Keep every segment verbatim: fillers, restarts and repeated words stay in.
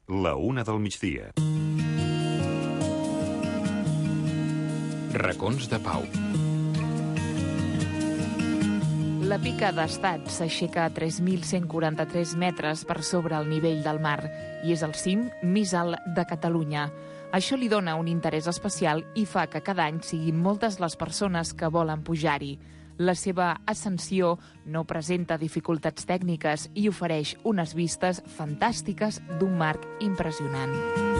La una del migdia. Racons de Pau. La Pica d'Estat s'aixeca a tres mil cent quaranta-tres metres per sobre el nivell del mar i és el cim més alt de Catalunya. Això li dona un interès especial i fa que cada any siguin moltes les persones que volen pujar-hi. La seva ascensió no presenta dificultats tècniques i ofereix unes vistes fantàstiques d'un mar impressionant.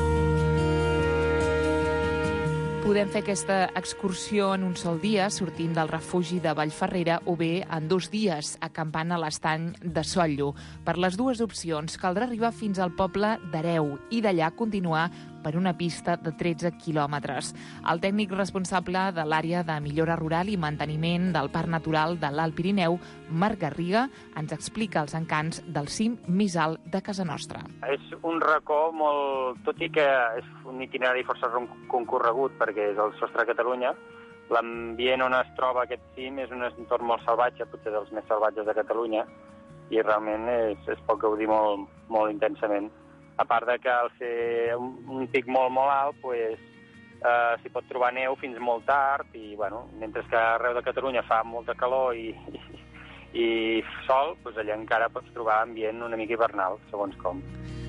Podem fer aquesta excursió en un sol dia, sortint del refugi de Vallferrera, o bé en dos dies, acampant a l'estany de Sotllo. Per les dues opcions, caldrà arribar fins al poble d'Hereu i d'allà continuar per una pista de tretze quilòmetres. El tècnic responsable de l'àrea de millora rural i manteniment del Parc Natural de l'Alt Pirineu, Marc Garriga, ens explica els encants del cim més alt de casa nostra. És un racó molt... Tot i que és un itinerari força concorregut perquè és el sostre de Catalunya, l'ambient on es troba aquest cim és un entorn molt salvatge, potser dels més salvatges de Catalunya, i realment és, es pot gaudir molt, molt intensament. A part de que al ser un, un pic molt, molt alt, pues, eh, s'hi pot trobar neu fins molt tard, i bueno, mentre que arreu de Catalunya fa molta calor i, i, i sol, pues allà encara pots trobar ambient una mica hivernal, segons com.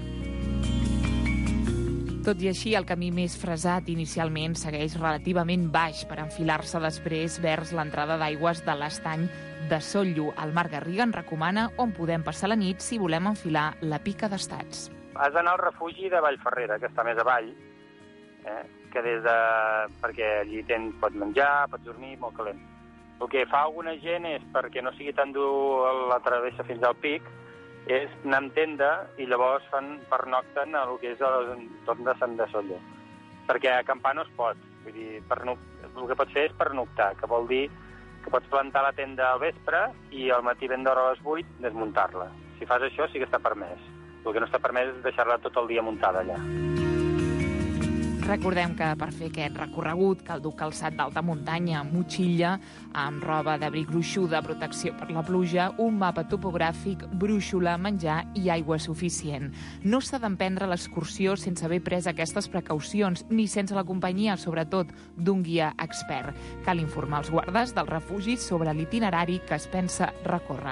Tot i així, el camí més fresat inicialment segueix relativament baix per enfilar-se després vers l'entrada d'aigües de l'estany de Sotllo. El Marc Garriga en recomana on podem passar la nit si volem enfilar la Pica d'Estats. Has d'anar al refugi de Vallferrera, que està més avall, eh? que des de... perquè allí tens, pots menjar, pots dormir, molt calent. El que fa alguna gent és, perquè no sigui tan dur la travessa fins al pic, és anar amb tenda i llavors fan pernocten a el que és l'entorn de Sant de Sotllo. Perquè acampar no es pot. Vull dir, pernoc... el que pots fer és pernoctar, que vol dir que pots plantar la tenda al vespre i al matí ben d'hora a les vuit desmuntar-la. Si fas això sí que està permès. El que no està permès és deixar-la tot el dia muntada allà. Recordem que per fer aquest recorregut cal dur calçat d'alta muntanya, motxilla, amb roba d'abric gruixuda, protecció per la pluja, un mapa topogràfic, brúixola, menjar i aigua suficient. No s'ha d'emprendre l'excursió sense haver pres aquestes precaucions, ni sense la companyia, sobretot, d'un guia expert. Cal informar els guardes del refugi sobre l'itinerari que es pensa recórrer.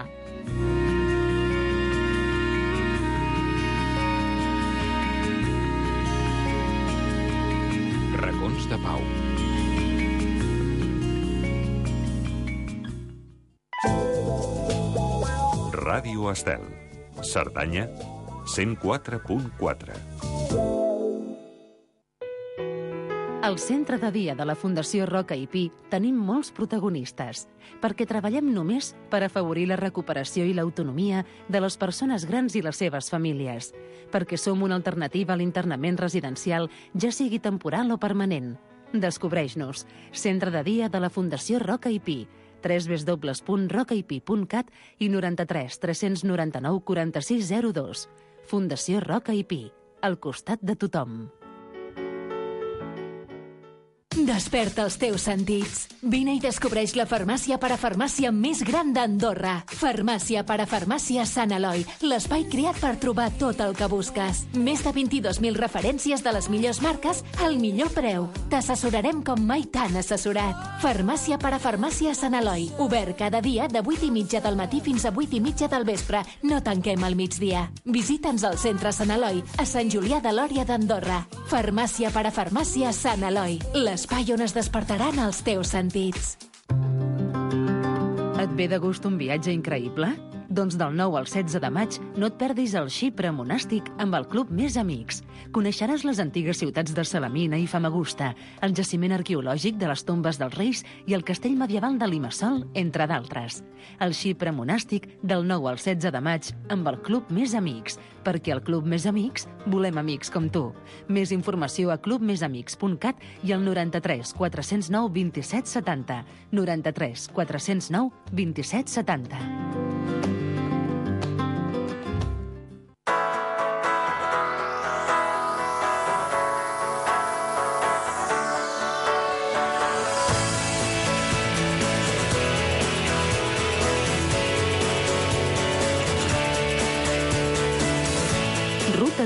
Racons de Pau. Ràdio Estel. Cerdanya, cent quatre punt quatre. Al centre de dia de la Fundació Roca i Pi tenim molts protagonistes, perquè treballem només per afavorir la recuperació i l'autonomia de les persones grans i les seves famílies, perquè som una alternativa a l'internament residencial, ja sigui temporal o permanent. Descobreix-nos. Centre de dia de la Fundació Roca i Pi, w w w punt roca i pi punt cat i noranta-tres tres noranta-nou quaranta-sis zero dos. Fundació Roca i Pi, al costat de tothom. Desperta els teus sentits. Vine i descobreix la farmàcia parafarmàcia més gran d'Andorra. Farmàcia parafarmàcia Sant Eloi, l'espai creat per trobar tot el que busques. Més de vint-i-dos mil referències de les millors marques al millor preu. T'assessorarem com mai t'han assessorat. Farmàcia parafarmàcia Sant Eloi, obert cada dia de vuit i mitja del matí fins a vuit i mitja del vespre. No tanquem al migdia. Visita'ns al centre Sant Eloi, a Sant Julià de Lòria d'Andorra. Farmàcia parafarmàcia Sant Eloi, l'espai on es despertaran els teus sentits. Et ve de gust un viatge increïble? Doncs del nou al setze de maig no et perdis el Xipre monàstic amb el Club Més Amics. Coneixeràs les antigues ciutats de Salamina i Famagusta, el jaciment arqueològic de les tombes dels reis i el castell medieval de Limassol, entre d'altres. El Xipre monàstic del nou al setze de maig amb el Club Més Amics, perquè al Club Més Amics volem amics com tu. Més informació a club més amics punt cat i al noranta-tres quatre-cents nou vint-i-set setanta. noranta-tres quatre-cents nou vint-i-set setanta.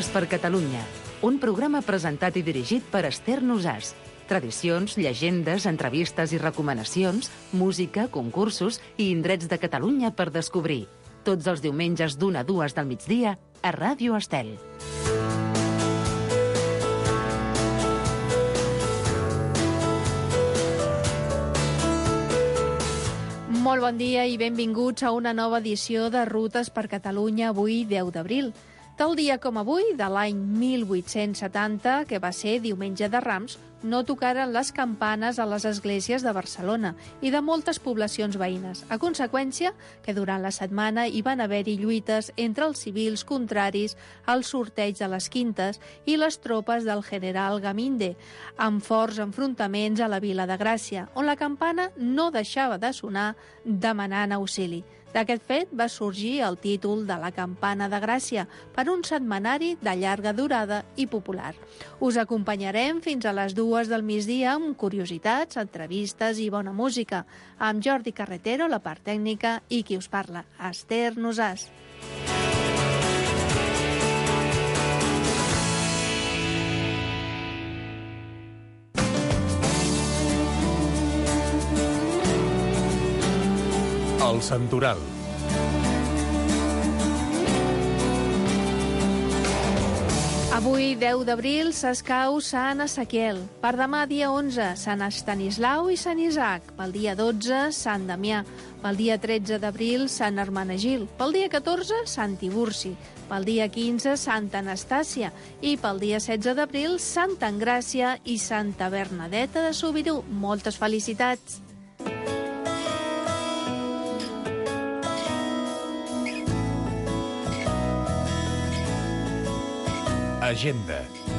Rutes per Catalunya, un programa presentat i dirigit per Esther Nosàs. Tradicions, llegendes, entrevistes i recomanacions, música, concursos i indrets de Catalunya per descobrir. Tots els diumenges d'una a dues del migdia a Ràdio Estel. Molt bon dia i benvinguts a una nova edició de Rutes per Catalunya, avui deu d'abril. Tal dia com avui, de l'any mil vuit-cents setanta, que va ser diumenge de Rams, no tocaren les campanes a les esglésies de Barcelona i de moltes poblacions veïnes, a conseqüència que durant la setmana hi van haver-hi lluites entre els civils contraris al sorteig de les quintes i les tropes del general Gaminde, amb forts enfrontaments a la Vila de Gràcia, on la campana no deixava de sonar demanant auxili. D'aquest fet va sorgir el títol de la Campana de Gràcia per un setmanari de llarga durada i popular. Us acompanyarem fins a les dues del migdia amb curiositats, entrevistes i bona música, amb Jordi Carretero, la part tècnica, i qui us parla, Esther Nosàs. El Santoral. Avui, deu d'abril, s'escau Sant Ezequiel. Per demà, dia onze, Sant Estanislau i Sant Isaac. Pel dia dotze, Sant Damià. Pel dia tretze d'abril, Sant Hermenegil. Pel dia catorze, Sant Tiburci. Pel dia quinze, Santa Anastàcia. I pel dia setze d'abril, Santa Engràcia i Santa Bernadeta de Sobirú. Moltes felicitats! Agenda.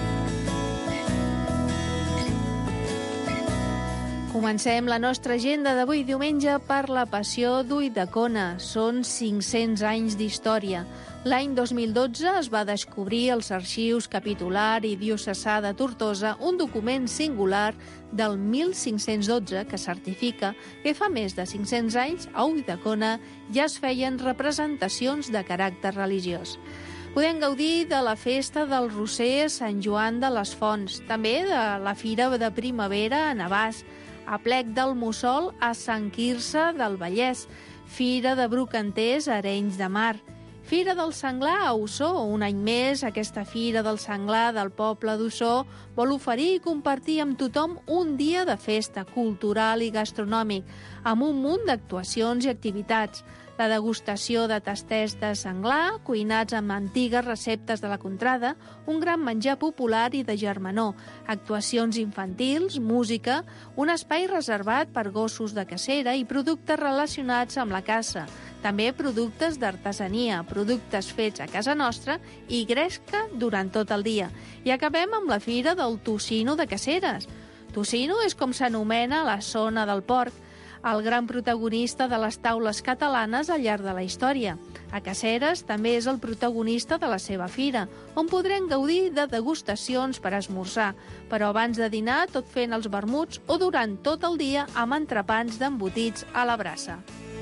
Comencem la nostra agenda d'avui diumenge per la Passió d'Ulldecona. Són cinc-cents anys d'història. L'any dos mil dotze es va descobrir als arxius capitular i diocesà de Tortosa un document singular del mil cinc-cents dotze que certifica que fa més de cinc-cents anys a Ulldecona ja es feien representacions de caràcter religiós. Podem gaudir de la festa del Roser a Sant Joan de les Fonts, també de la Fira de Primavera a Navàs, a Plec del Mussol a Sant Quirze del Vallès, Fira de Brocanters a Arenys de Mar, Fira del Senglar a Ossó. Un any més, aquesta Fira del Senglar del poble d'Ossó vol oferir i compartir amb tothom un dia de festa cultural i gastronòmic, amb un munt d'actuacions i activitats. La degustació de tasters de senglar, cuinats amb antigues receptes de la contrada, un gran menjar popular i de germanor, actuacions infantils, música, un espai reservat per gossos de cacera i productes relacionats amb la caça. També productes d'artesania, productes fets a casa nostra i gresca durant tot el dia. I acabem amb la fira del tocino de Caceres. Tocino és com s'anomena la zona del porc, el gran protagonista de les taules catalanes al llarg de la història. A Caceres també és el protagonista de la seva fira, on podrem gaudir de degustacions per esmorzar, però abans de dinar tot fent els vermuts o durant tot el dia amb entrepans d'embotits a la brasa.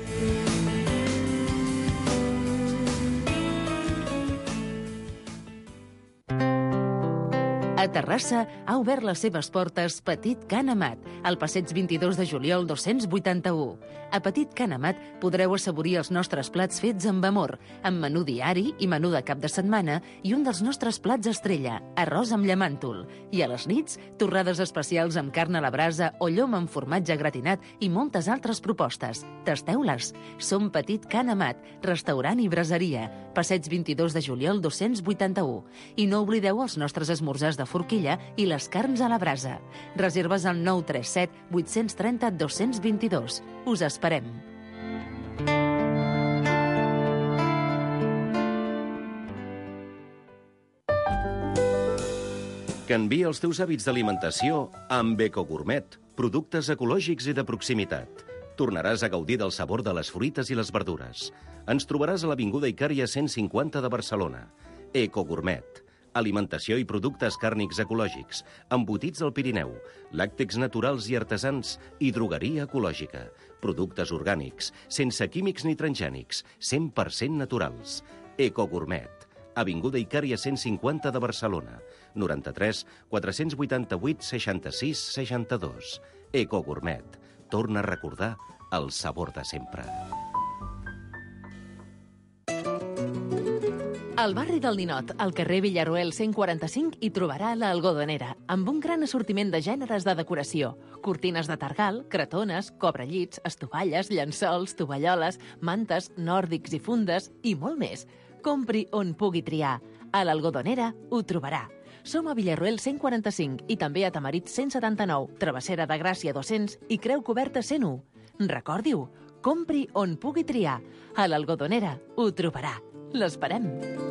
A Terrassa ha obert les seves portes Petit Can Amat, al passeig vint-i-dos de juliol dos-cents vuitanta-u. A Petit Can Amat podreu assaborir els nostres plats fets amb amor, amb menú diari i menú de cap de setmana i un dels nostres plats estrella, arròs amb llamàntol. I a les nits, torrades especials amb carn a la brasa o llom amb formatge gratinat i moltes altres propostes. Tasteu-les! Som Petit Can Amat, restaurant i braseria, passeig vint-i-dos de juliol dos-cents vuitanta-u. I no oblideu els nostres esmorzars de forquilla i les carns a la brasa. Reserves al nou tres set vuit tres zero dos dos dos. Us esperem. Canvia els teus hàbits d'alimentació amb Ecogourmet, productes ecològics i de proximitat. Tornaràs a gaudir del sabor de les fruites i les verdures. Ens trobaràs a l'Avinguda Icària cent cinquanta de Barcelona. Ecogourmet. Alimentació i productes càrnics ecològics, embotits al Pirineu, làctecs naturals i artesans i drogueria ecològica. Productes orgànics, sense químics ni transgènics, cent per cent naturals. Ecogourmet. Avinguda Icària cent cinquanta de Barcelona. noranta-tres quatre-cents vuitanta-vuit seixanta-sis seixanta-dos. Ecogourmet. Torna a recordar el sabor de sempre. Al barri del Ninot, al carrer Villarroel cent quaranta-cinc, hi trobarà l'Algodonera, amb un gran assortiment de gèneres de decoració. Cortines de targal, cretones, cobrellits, estovalles, llençols, tovalloles, mantes, nòrdics i fundes i molt més. Compri on pugui triar. A l'Algodonera ho trobarà. Som a Villarroel cent quaranta-cinc i també a Tamarit cent setanta-nou, Travessera de Gràcia dos-cents i Creu Coberta cent u. Recordi-ho, compri on pugui triar. A l'Algodonera ho trobarà. L'esperem.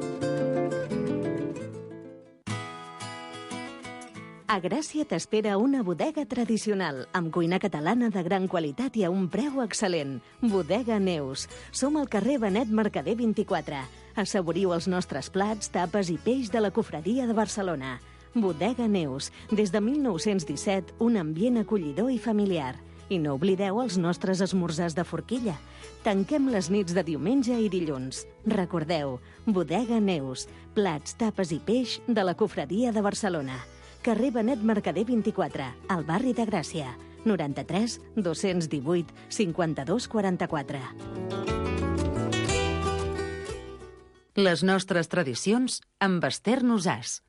A Gràcia t'espera una bodega tradicional, amb cuina catalana de gran qualitat i a un preu excel·lent. Bodega Neus. Som al carrer Benet Mercader vint-i-quatre. Assaboriu els nostres plats, tapes i peix de la Cofradia de Barcelona. Bodega Neus. Des de mil nou-cents disset, un ambient acollidor i familiar. I no oblideu els nostres esmorzars de forquilla. Tanquem les nits de diumenge i dilluns. Recordeu, Bodega Neus. Plats, tapes i peix de la Cofradia de Barcelona. Carrer Benet Mercader vint-i-quatre, al barri de Gràcia. noranta-tres dos-cents divuit cinquanta-dos quaranta-quatre. Les nostres tradicions amb Esther Nosàs.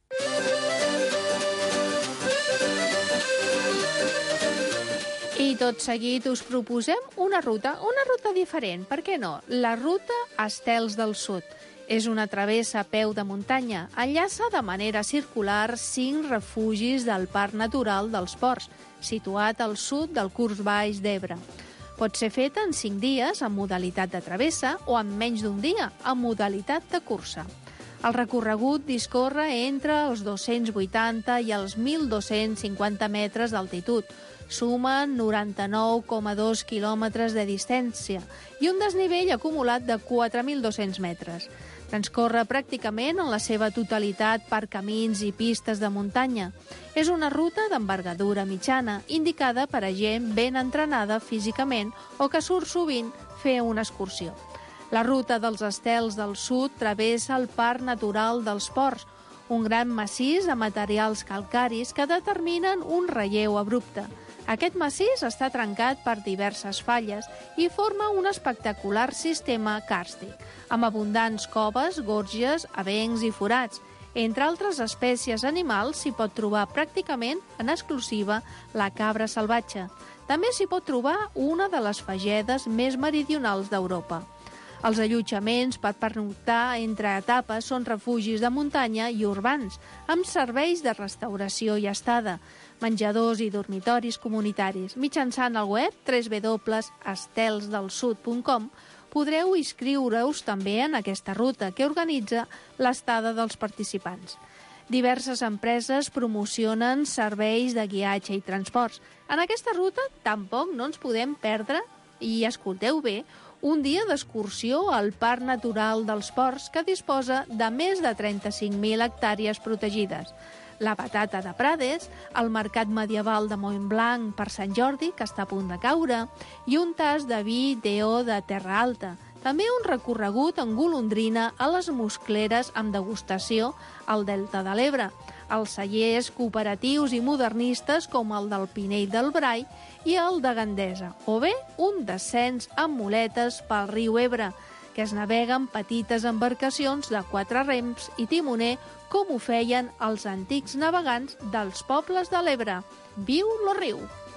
I tot seguit us proposem una ruta, una ruta diferent, per què no? La ruta Estels del Sud. És una travessa a peu de muntanya. Enllaça de manera circular cinc refugis del Parc Natural dels Ports, situat al sud del curs baix d'Ebre. Pot ser feta en cinc dies, en modalitat de travessa, o en menys d'un dia, en modalitat de cursa. El recorregut discorre entre els dos-cents vuitanta i els mil dos-cents cinquanta metres d'altitud. Sumen noranta-nou coma dos quilòmetres de distància i un desnivell acumulat de quatre mil dos-cents metres. Transcorre pràcticament en la seva totalitat per camins i pistes de muntanya. És una ruta d'envergadura mitjana, indicada per a gent ben entrenada físicament o que surt sovint fer una excursió. La ruta dels Estels del Sud travessa el Parc Natural dels Ports, un gran massís de materials calcaris que determinen un relleu abrupte. Aquest massís està trencat per diverses falles i forma un espectacular sistema càrstic, amb abundants coves, gorges, avencs i forats. Entre altres espècies animals s'hi pot trobar pràcticament en exclusiva la cabra salvatge. També s'hi pot trobar una de les fagedes més meridionals d'Europa. Els allotjaments per pernoctar entre etapes són refugis de muntanya i urbans, amb serveis de restauració i estada, menjadors i dormitoris comunitaris. Mitjançant el web w w w punt estels del sud punt com podreu inscriure-us també en aquesta ruta que organitza l'estada dels participants. Diverses empreses promocionen serveis de guiatge i transports. En aquesta ruta tampoc no ens podem perdre, i escolteu bé, un dia d'excursió al Parc Natural dels Ports que disposa de més de trenta-cinc mil hectàrees protegides. La patata de Prades, el mercat medieval de Montblanc per Sant Jordi, que està a punt de caure, i un tas de vi d'Eó de Terra Alta. També un recorregut en golondrina a les Muscleres amb degustació al Delta de l'Ebre, els cellers cooperatius i modernistes com el del Pinell del Brai i el de Gandesa, o bé un descens amb muletes pel riu Ebre, que es naveguen petites embarcacions de quatre rems i timoner com ho feien els antics navegants dels pobles de l'Ebre. Viu lo riu!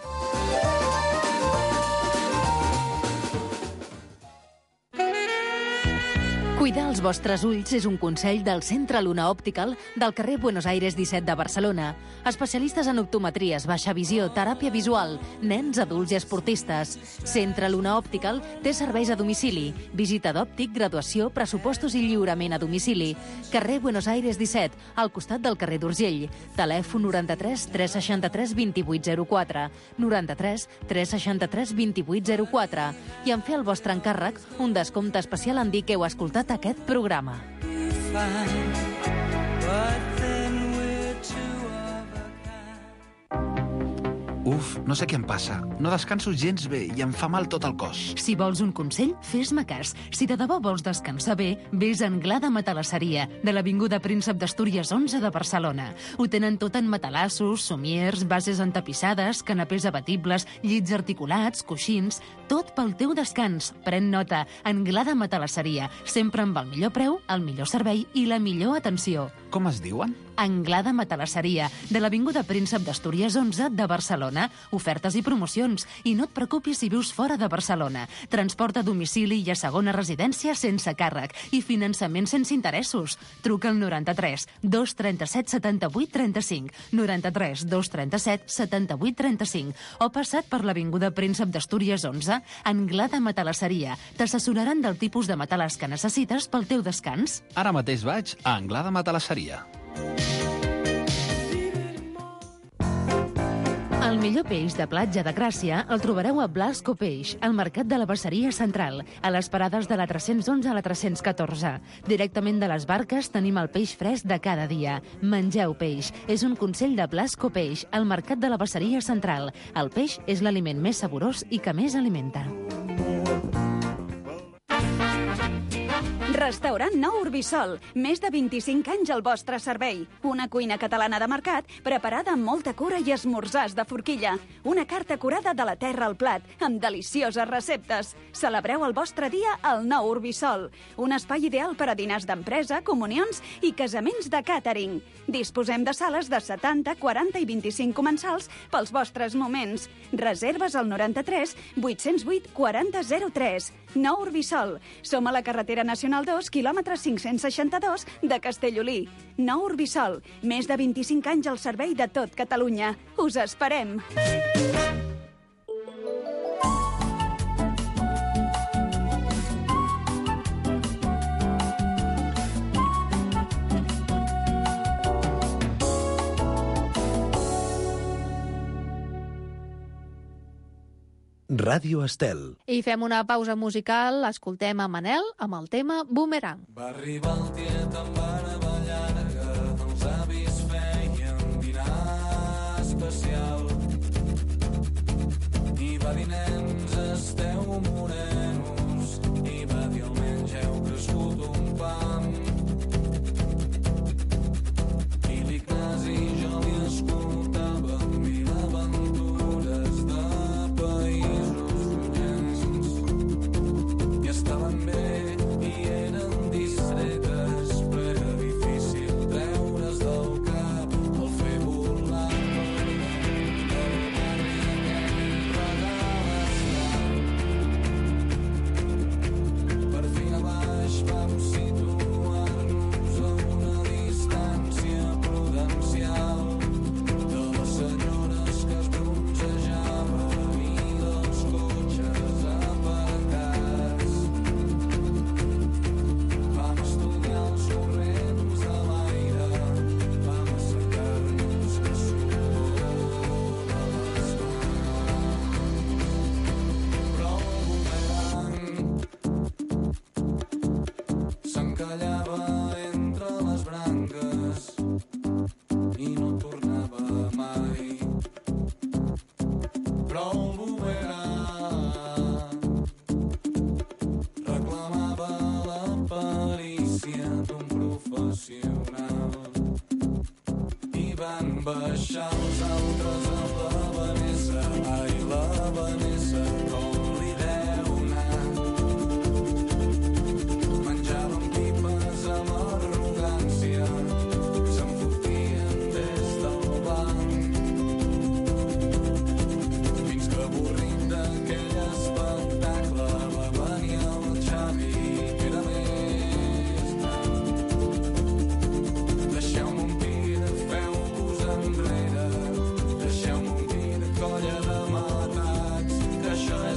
Cuidar els vostres ulls és un consell del Centre Luna Optical del carrer Buenos Aires disset de Barcelona. Especialistes en optometries, baixa visió, teràpia visual, nens, adults i esportistes. Centre Luna Optical té serveis a domicili, visita d'òptic, graduació, pressupostos i lliurament a domicili. Carrer Buenos Aires disset, al costat del carrer d'Urgell. Telèfon noranta-tres tres seixanta-tres vint-i-vuit zero quatre, noranta-tres tres seixanta-tres vint-i-vuit zero quatre. I en fer el vostre encàrrec, un descompte especial en dir que heu escoltat aquest programa. Uf, no sé què em passa. No descanso gens bé i em fa mal tot el cos. Si vols un consell, fes-me cas. Si de debò vols descansar bé, vés a Anglada Matalasseria, de l'Avinguda Príncep d'Astúries onze de Barcelona. Ho tenen tot en matalassos, somiers, bases entapissades, canapés abatibles, llits articulats, coixins... Tot pel teu descans. Pren nota. Anglada Matalasseria. Sempre amb el millor preu, el millor servei i la millor atenció. Com es diuen? Anglada Matalasseria, de l'Avinguda Príncep d'Astúries onze de Barcelona. Ofertes i promocions. I no et preocupis si vius fora de Barcelona. Transport a domicili i a segona residència sense càrrec. I finançament sense interessos. Truca al noranta-tres dos trenta-set setanta-vuit trenta-cinc, noranta-tres dos trenta-set setanta-vuit trenta-cinc, o passat per l'Avinguda Príncep d'Astúries onze, Anglada Matalasseria. T'assessoraran del tipus de matalàs que necessites pel teu descans. Ara mateix vaig a Anglada Matalasseria. El millor peix de platja de Gràcia el trobareu a Blasco Peix, al Mercat de la Basseria Central, a les parades de la tres-cents onze a la tres-cents catorze. Directament de les barques tenim el peix fresc de cada dia. Mengeu peix. És un consell de Blasco Peix, al Mercat de la Basseria Central. El peix és l'aliment més saborós i que més alimenta. Restaurant Nou Urbisol. Més de vint-i-cinc anys al vostre servei. Una cuina catalana de mercat preparada amb molta cura i esmorzars de forquilla. Una carta curada de la terra al plat, amb delicioses receptes. Celebreu el vostre dia al Nou Urbisol. Un espai ideal per a dinars d'empresa, comunions i casaments de càtering. Disposem de sales de setanta, quaranta i vint-i-cinc comensals pels vostres moments. Reserves al noranta-tres vuit-cents vuit quaranta zero tres. Nou Urbisol. Som a la carretera nacional dos, quilòmetre cinc-cents seixanta-dos de Castellolí. Nou Urbisol. Més de vint-i-cinc anys al servei de tot Catalunya. Us esperem. Ràdio Estel. I fem una pausa musical, escoltem a Manel amb el tema Boomerang. Va arribar el tiet amb barba llarga, els avis feien dinar especial. I va dir, nens, esteu morenos, i va dir, almenys heu crescut un pam. I l'Ignasi jo li escoltava mil aventures de països llunyans. I estaven bé i eren distretes, però era difícil treure's del cap el fer volar per damunt del barri aquell regal estant. Per fi a baix vam situar-nos a una distància prudencial de les senyores que es bronzejaven i dels cotxes aparcats. Vam estudiar els corrents de l'aire, vam assecar-nos la suor de les mans. Però el boomerang s'encallava entre les branques i no tornava mai. Però el boomerang reclamava la perícia d'un professional. I van baixar els altres a la Vanessa, ai, la Vanessa, com li deu anar. Menjaven pipes amb arrogància, se'n fotien des del banc. Fins que avorrit d'aquell espectacle va venir el Xavi, que era més gran. Deixeu-me un pit, feu-vos enrere, deixeu-me un pit, colla de matats, que això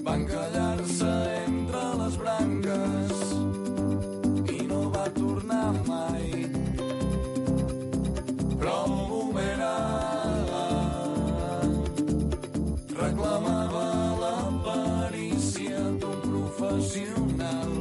va encallar-se entre les branques i no va tornar mai. Però el bumerang reclamava la perícia d'un professional.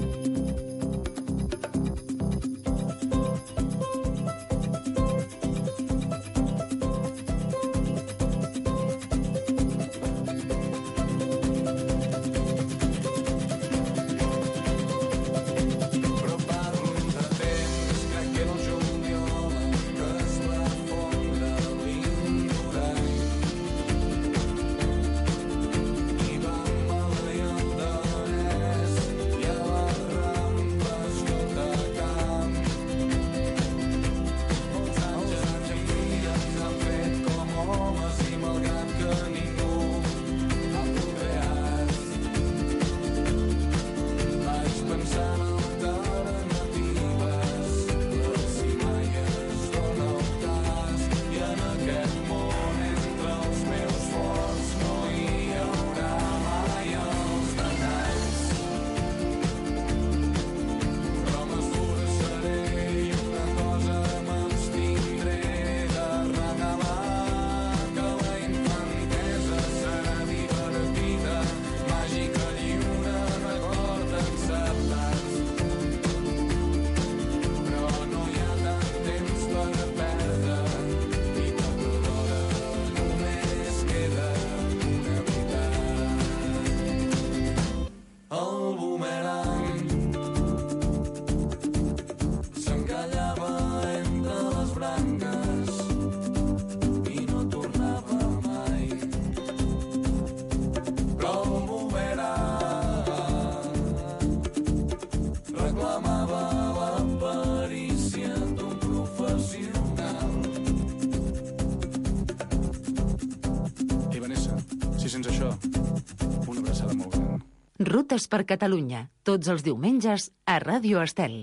Rutes per Catalunya, tots els diumenges a Ràdio Estel.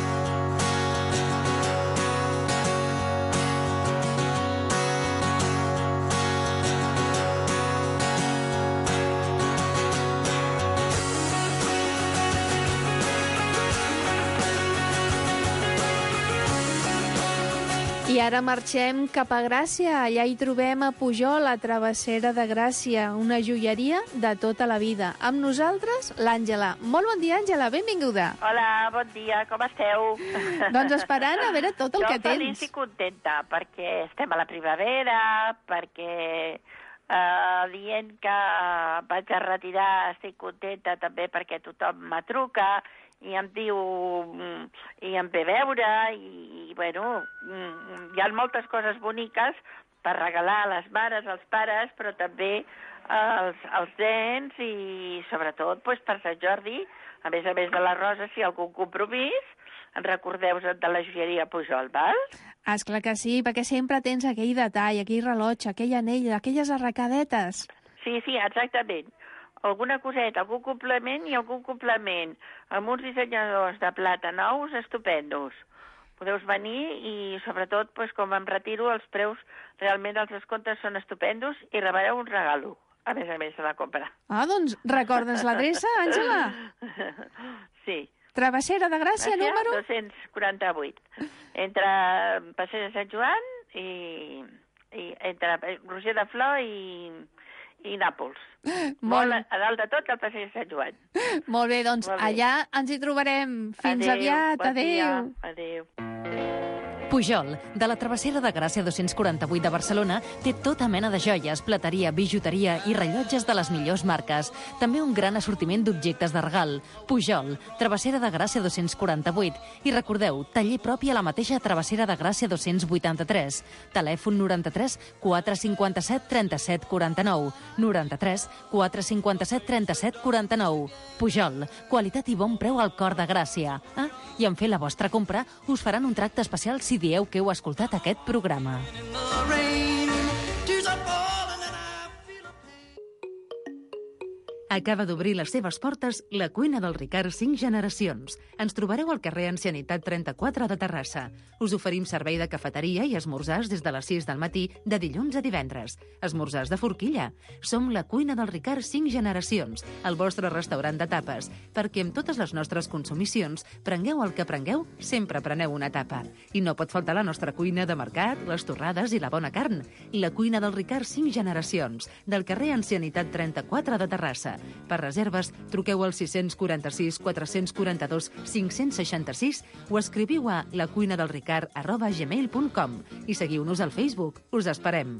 I ara marxem cap a Gràcia. Allà hi trobem a Pujol, la Travessera de Gràcia, una joieria de tota la vida. Amb nosaltres, l'Àngela. Molt bon dia, Àngela, benvinguda. Hola, bon dia, com esteu? Doncs esperant a veure tot el jo que tens. Jo feliç i contenta, perquè estem a la primavera, perquè eh, dient que vaig a retirar estic contenta també perquè tothom me truca i em diu, i em ve a veure, i, i bueno, hi ha moltes coses boniques per regalar a les mares, als pares, però també als, als nens i sobretot pues, per Sant Jordi, a més a més de la rosa, si hi ha algun compromís, en recordeu de la joieria Pujol, val? Esclar que sí, perquè sempre tens aquell detall, aquell rellotge, aquell anell, aquelles arracadetes. Sí, sí, exactament. Alguna coseta, algun complement i algun complement amb uns dissenyadors de plata nous estupendos. Podeu venir i, sobretot, pues, com em retiro, els preus, realment els descomptes són estupendos i rebreu un regalo, a més a més de la compra. Ah, doncs recordes l'adreça, Àngela? Sí. Travessera de Gràcia, Gràcia número? dos-cents quaranta-vuit. Entre Passeig de Sant Joan i, i entre Roger de Flor i... i Nàpols. Molt, Molt a dalt de tot el Passeig de Sant Joan. Molt bé, doncs Molt bé. Allà ens hi trobarem. Fins adéu, aviat, bon adéu. Dia. Adéu. Pujol, de la Travessera de Gràcia dos-cents quaranta-vuit de Barcelona, té tota mena de joies, plateria, bijuteria i rellotges de les millors marques. També un gran assortiment d'objectes de regal. Pujol, Travessera de Gràcia dos-cents quaranta-vuit. I recordeu, taller propi a la mateixa Travessera de Gràcia dos-cents vuitanta-tres. Telèfon noranta-tres quatre cinquanta-set trenta-set quaranta-nou. noranta-tres quatre cinquanta-set trenta-set quaranta-nou. Pujol, qualitat i bon preu al cor de Gràcia. Ah, i en fer la vostra compra us faran un tracte especial si dieu que heu escoltat aquest programa. Acaba d'obrir les seves portes la cuina del Ricard cinc generacions. Ens trobareu al carrer Ancianitat trenta-quatre de Terrassa. Us oferim servei de cafeteria i esmorzars des de les sis del matí de dilluns a divendres. Esmorzars de forquilla. Som la cuina del Ricard cinc generacions, el vostre restaurant de tapes, perquè amb totes les nostres consumicions, prengueu el que prengueu, sempre preneu una tapa. I no pot faltar la nostra cuina de mercat, les torrades i la bona carn. La cuina del Ricard cinc generacions, del carrer Ancianitat trenta-quatre de Terrassa. Per reserves, truqueu al sis quatre sis, quatre quatre dos, cinc sis sis o escriviu a lacuinadelricard arroba gmail punt com i seguiu-nos al Facebook. Us esperem.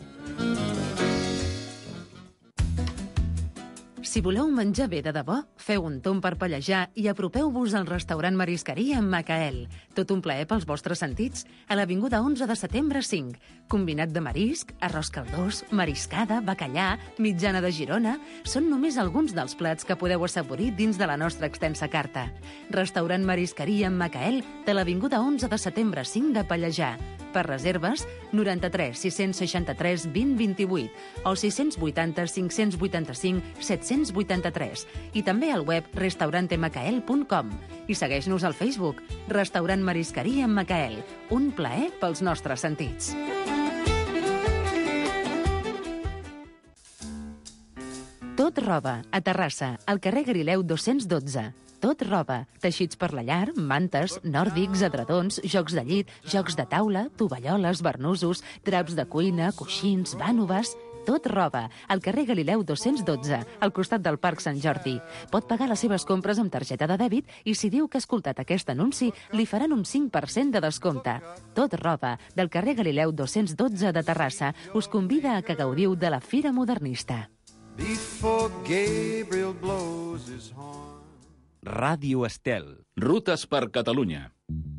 Si voleu menjar bé de debò, feu un tomb per pallejar i apropeu-vos al restaurant Marisqueria amb Macael. Tot un plaer pels vostres sentits, a l'avinguda onze de setembre cinc. Combinat de marisc, arròs caldós, mariscada, bacallà, mitjana de Girona... Són només alguns dels plats que podeu assaborir dins de la nostra extensa carta. Restaurant Marisqueria amb Macael, de l'avinguda onze de setembre cinc de Pallejà. Per reserves, noranta-tres sis seixanta-tres vint vint-i-vuit o sis vuitanta cinc vuitanta-cinc set vuitanta-tres i també al web restaurante macael punt com. I segueix-nos al Facebook, Restaurant Marisqueria amb Macael. Un plaer pels nostres sentits. Tot roba, a Terrassa, al carrer Galileu dos-cents dotze. Tot roba, teixits per la llar, mantes, nòrdics, edredons, jocs de llit, jocs de taula, tovalloles, barnusos, draps de cuina, coixins, vànoves... Tot roba, al carrer Galileu dos-cents dotze, al costat del Parc Sant Jordi. Pot pagar les seves compres amb targeta de dèbit i si diu que ha escoltat aquest anunci, li faran un cinc per cent de descompte. Tot roba, del carrer Galileu dos-cents dotze de Terrassa, us convida a que gaudiu de la Fira Modernista. Before Gabriel blows his horn. Ràdio Estel. Rutes per Catalunya.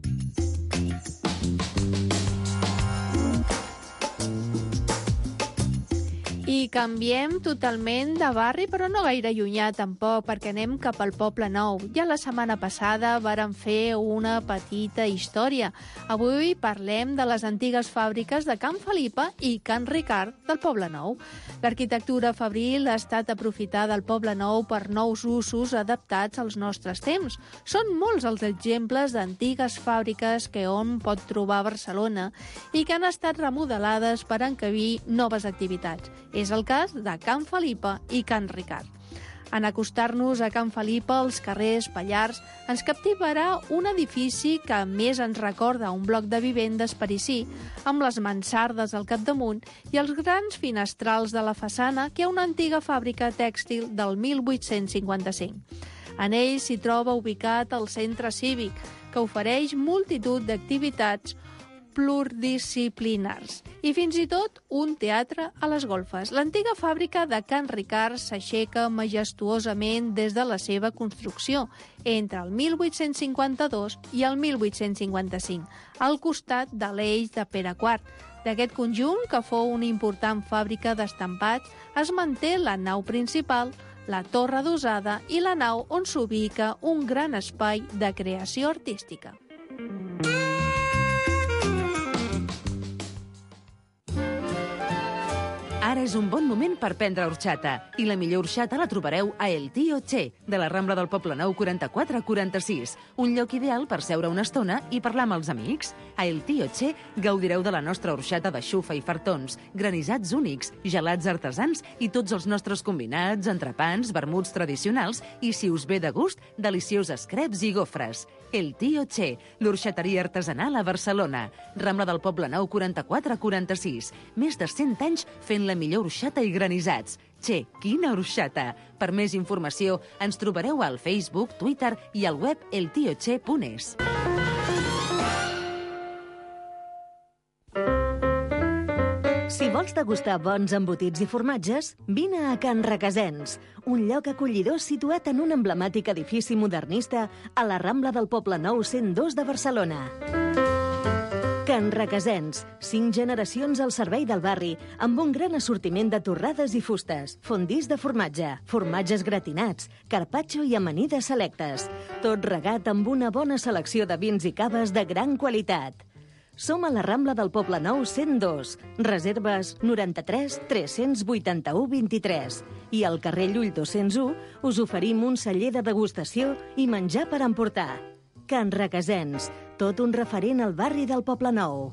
I canviem totalment de barri, però no gaire llunyà tampoc, perquè anem cap al Poble Nou. Ja la setmana passada vàrem fer una petita història. Avui parlem de les antigues fàbriques de Can Felipa i Can Ricard del Poble Nou. L'arquitectura fabril ha estat aprofitada al Poble Nou per nous usos adaptats als nostres temps. Són molts els exemples d'antigues fàbriques que hom pot trobar a Barcelona i que han estat remodelades per encabir noves activitats. És el cas de Can Felipa i Can Ricard. En acostar-nos a Can Felipa, als carrers Pallars, ens captivarà un edifici que més ens recorda un bloc de vivendes parisí, amb les mansardes al capdamunt i els grans finestrals de la façana, que hi ha una antiga fàbrica tèxtil del mil vuit-cents cinquanta-cinc. En ell s'hi troba ubicat el centre cívic, que ofereix multitud d'activitats pluridisciplinars i fins i tot un teatre a les golfes. L'antiga fàbrica de Can Ricard s'aixeca majestuosament des de la seva construcció entre el mil vuit-cents cinquanta-dos i el mil vuit-cents cinquanta-cinc, al costat de l'Eix de Pere quart. D'aquest conjunt, que fou una important fàbrica d'estampats, es manté la nau principal, la torre adossada i la nau on s'ubica un gran espai de creació artística. Ara és un bon moment per prendre horxata. I la millor horxata la trobareu a El Tío Che, de la Rambla del Poble Nou quaranta-quatre quaranta-sis. Un lloc ideal per seure una estona i parlar amb els amics. A El Tío Che gaudireu de la nostra horxata de xufa i fartons, granissats únics, gelats artesans i tots els nostres combinats, entrepans, vermuts tradicionals i, si us ve de gust, delicioses creps i gofres. El Tío Che, l'orxateria artesanal a Barcelona. Rambla del Poble Nou quaranta-quatre quaranta-sis. Més de cent anys fent la millor orxata i granissats. Che, quina orxata! Per més informació ens trobareu al Facebook, Twitter i al web el tio che punt es. Si vols degustar bons embotits i formatges, vine a Can Requesens, un lloc acollidor situat en un emblemàtic edifici modernista a la Rambla del Poble Nou cent dos de Barcelona. Can Requesens, cinc generacions al servei del barri, amb un gran assortiment de torrades i fustes, fondís de formatge, formatges gratinats, carpaccio i amanides selectes. Tot regat amb una bona selecció de vins i caves de gran qualitat. Som a la Rambla del Poblenou cent dos. Reserves noranta-tres tres vuitanta-u vint-i-tres. I al carrer Llull dos-cents u us oferim un celler de degustació i menjar per emportar. Can Requesens, tot un referent al barri del Poblenou.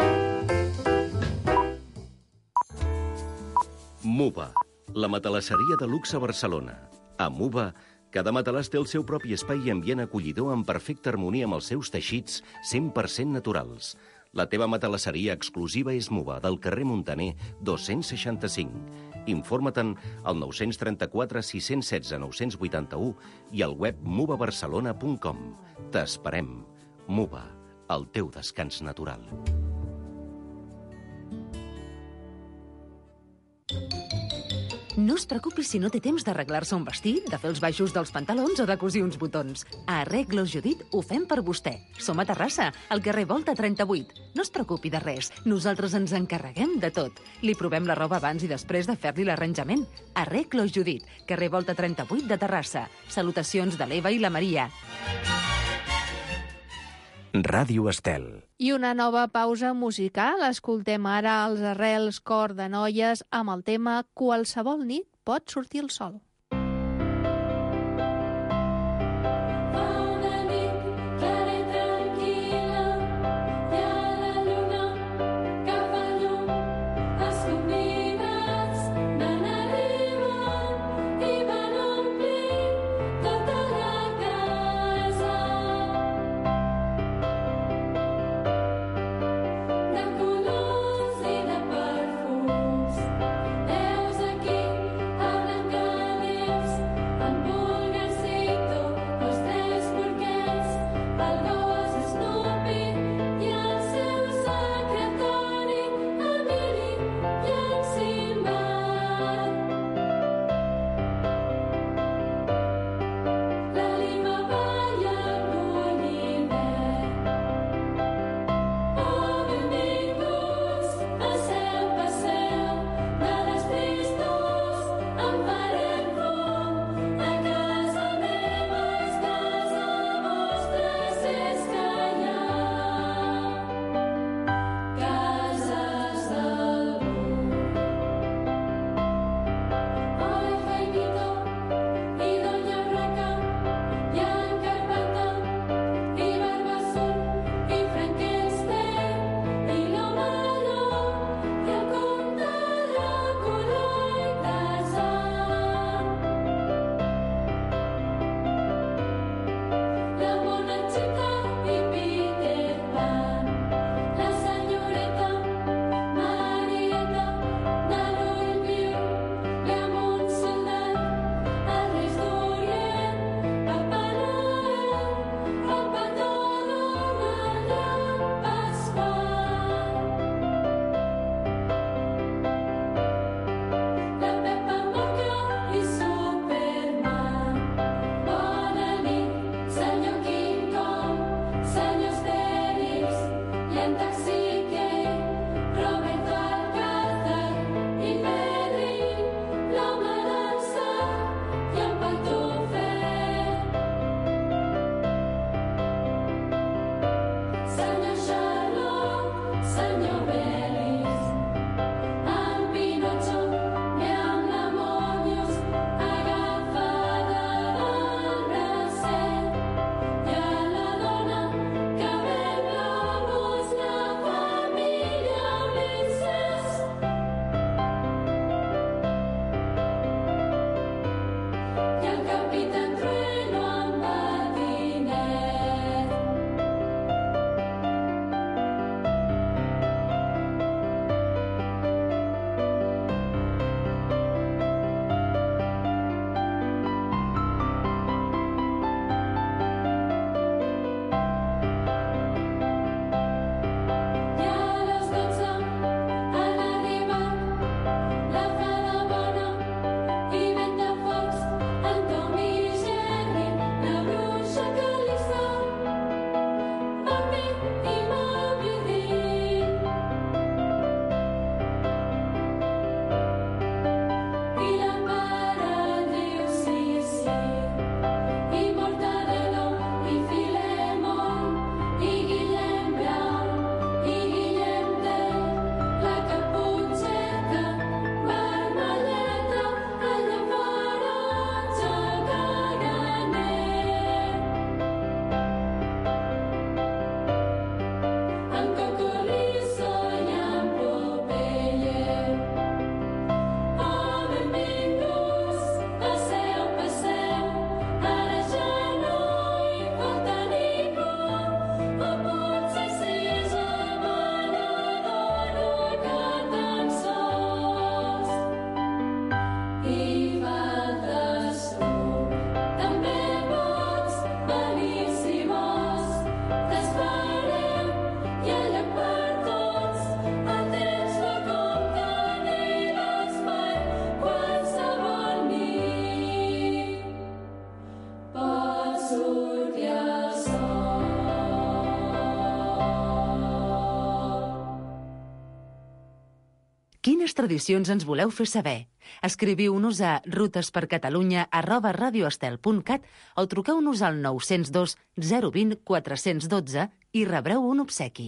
Muba, la matalasseria de luxe a Barcelona. A Muba, cada matalàs té el seu propi espai i ambient acollidor en perfecta harmonia amb els seus teixits cent per cent naturals. La teva matalasseria exclusiva és Muba, del carrer Muntaner dos-cents seixanta-cinc. Informa-te'n al nou tres quatre sis un sis nou vuit u i al web muba barcelona punt com. T'esperem. Muba, el teu descans natural. No es preocupi si no té temps d'arreglar-se un vestit, de fer els baixos dels pantalons o de cosir uns botons. A Arreglos Judit ho fem per vostè. Som a Terrassa, al carrer Volta trenta-vuit. No es preocupi de res, nosaltres ens encarreguem de tot. Li provem la roba abans i després de fer-li l'arranjament. Arreglos Judit, carrer Volta trenta-vuit de Terrassa. Salutacions de l'Eva i la Maria. Ràdio Estel. I una nova pausa musical. Escoltem ara els Arrels Cor de Noies amb el tema Qualsevol nit pot sortir el sol. Heus aquí, arrencant quines tradicions ens voleu fer saber? Escriviu-nos a rutespercatalunya arroba radioestel punt cat o truqueu-nos al nou zero dos zero dos zero quatre un dos i rebreu un obsequi.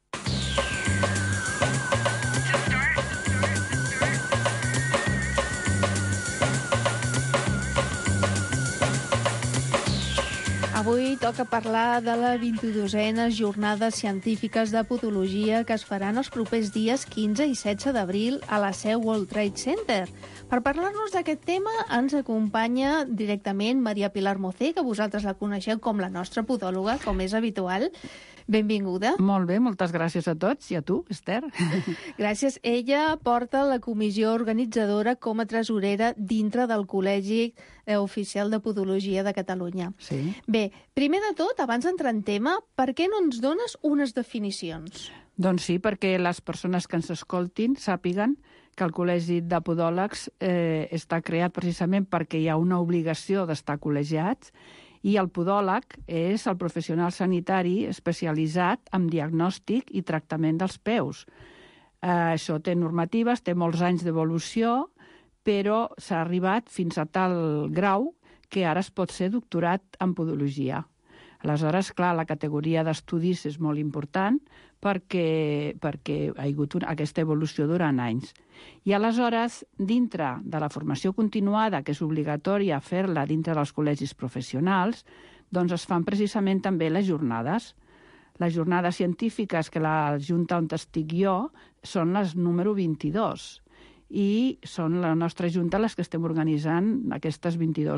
Avui toca parlar de la vint-i-dosena Jornades Científiques de Podologia que es faran els propers dies quinze i setze d'abril a la seu World Trade Center. Per parlar-nos d'aquest tema ens acompanya directament Maria Pilar Mocé, que vosaltres la coneixeu com la nostra podòloga, com és habitual. Benvinguda. Molt bé, moltes gràcies a tots i a tu, Esther. Gràcies. Ella porta la comissió organitzadora com a tresorera dintre del Col·legi Oficial de Podologia de Catalunya. Sí. Bé, primer de tot, abans d'entrar en tema, per què no ens dones unes definicions? Doncs sí, perquè les persones que ens escoltin sàpiguen que el Col·legi de Podòlegs eh, està creat precisament perquè hi ha una obligació d'estar col·legiats i el podòleg és el professional sanitari especialitzat en diagnòstic i tractament dels peus. Eh, això té normatives, té molts anys d'evolució, però s'ha arribat fins a tal grau que ara es pot ser doctorat en podologia. Aleshores, clar, la categoria d'estudis és molt important perquè, perquè ha hagut una, aquesta evolució durant anys. I aleshores, dintre de la formació continuada, que és obligatòria fer-la dintre dels col·legis professionals, doncs es fan precisament també les jornades. Les jornades científiques, que la junta on estic jo, són les número vint-i-dos. I són la nostra junta les que estem organitzant aquestes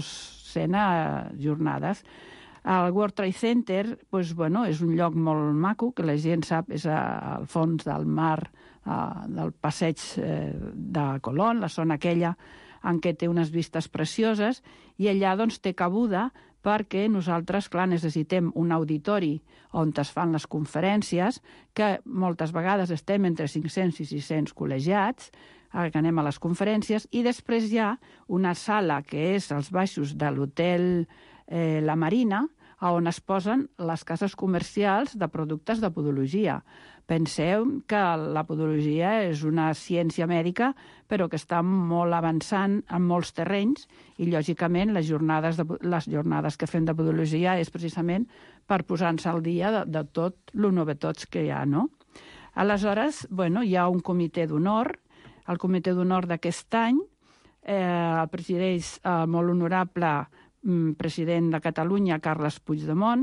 vint-i-dos jornades. El World Trade Center doncs, bueno, és un lloc molt maco, que la gent sap, és al fons del mar, eh, del passeig eh, de Colón, la zona aquella en què té unes vistes precioses, i allà doncs, té cabuda perquè nosaltres, clar, necessitem un auditori on es fan les conferències, que moltes vegades estem entre cinc-cents i sis-cents col·legiats, que anem a les conferències, i després hi ha una sala que és als baixos de l'hotel eh, La Marina, on es posen les cases comercials de productes de podologia. Penseu que la podologia és una ciència mèdica, però que està molt avançant en molts terrenys i, lògicament, les jornades, de, les jornades que fem de podologia és precisament per posar-nos al dia de, de tot lo novetots que hi ha, no? Aleshores, bueno, hi ha un comitè d'honor. El comitè d'honor d'aquest any eh, el presideix el molt honorable president de Catalunya, Carles Puigdemont,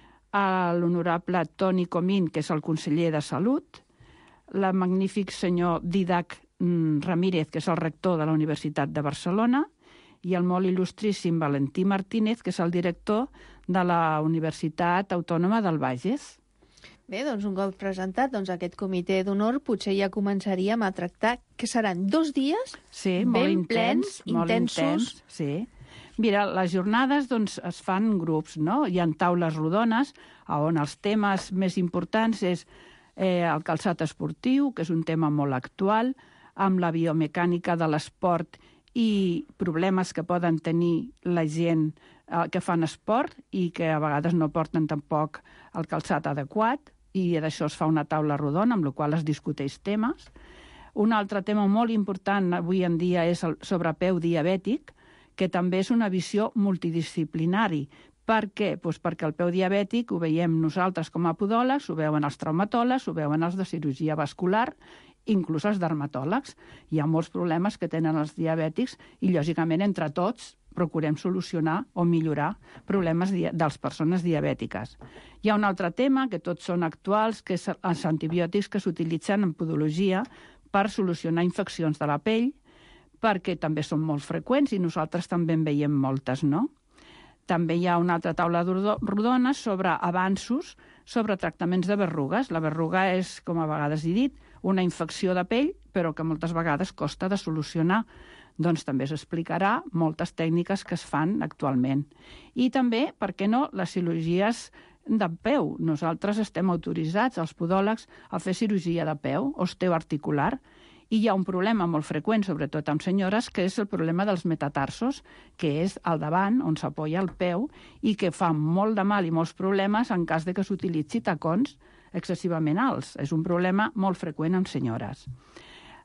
l'honorable Toni Comín, que és el conseller de Salut, el magnífic senyor Didac Ramírez, que és el rector de la Universitat de Barcelona, i el molt il·lustríssim Valentí Martínez, que és el director de la Universitat Autònoma del Bages. Bé, doncs un cop presentat doncs, aquest comitè d'honor, potser ja començaríem a tractar que seran dos dies sí, ben molt intens, plens, molt intensos. Intens, sí. Mira, les jornades doncs, es fan grups, no? Hi ha taules rodones on els temes més importants és eh, el calçat esportiu, que és un tema molt actual, amb la biomecànica de l'esport i problemes que poden tenir la gent eh, que fan esport i que a vegades no porten tampoc el calçat adequat, i d'això es fa una taula rodona amb la qual es discuteix temes. Un altre tema molt important avui en dia és el sobrepeu diabètic, que també és una visió multidisciplinari. Per què? Pues perquè el peu diabètic ho veiem nosaltres com a podòlegs, ho veuen els traumatòlegs, ho veuen els de cirurgia vascular, inclús els dermatòlegs. Hi ha molts problemes que tenen els diabètics i, lògicament, entre tots procurem solucionar o millorar problemes de les persones diabètiques. Hi ha un altre tema, que tots són actuals, que és els antibiòtics que s'utilitzen en podologia per solucionar infeccions de la pell, perquè també són molt freqüents i nosaltres també en veiem moltes, no? També hi ha una altra taula rodona sobre avanços sobre tractaments de berrugues. La berruga és, com a vegades he dit, una infecció de pell, però que moltes vegades costa de solucionar. Doncs també s'explicarà moltes tècniques que es fan actualment. I també, per què no, les cirurgies de peu. Nosaltres estem autoritzats, els podòlegs, a fer cirurgia de peu, osteoarticular. I hi ha un problema molt freqüent, sobretot amb senyores, que és el problema dels metatarsos, que és al davant, on s'apoya el peu, i que fa molt de mal i molts problemes en cas de que s'utilitzi tacons excessivament alts. És un problema molt freqüent en senyores.